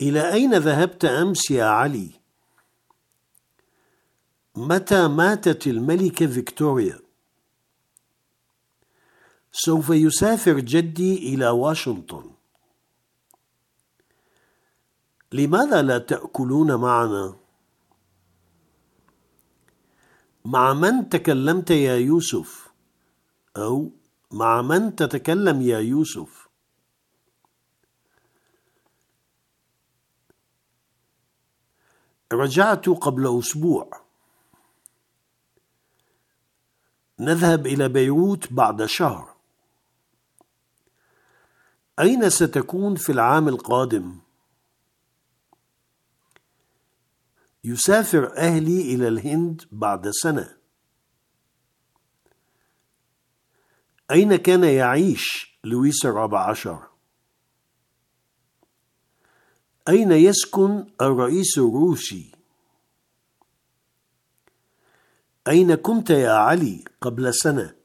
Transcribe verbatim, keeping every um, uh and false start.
إلى أين ذهبت أمس يا علي؟ متى ماتت الملكة فيكتوريا؟ سوف يسافر جدي إلى واشنطن. لماذا لا تأكلون معنا؟ مع من تكلمت يا يوسف؟ أو مع من تتكلم يا يوسف؟ رجعت قبل أسبوع. نذهب إلى بيروت بعد شهر. أين ستكون في العام القادم؟ يسافر أهلي إلى الهند بعد سنة. أين كان يعيش لويس الرابع عشر؟ أين يسكن الرئيس الروسي؟ أين كنت يا علي قبل سنة؟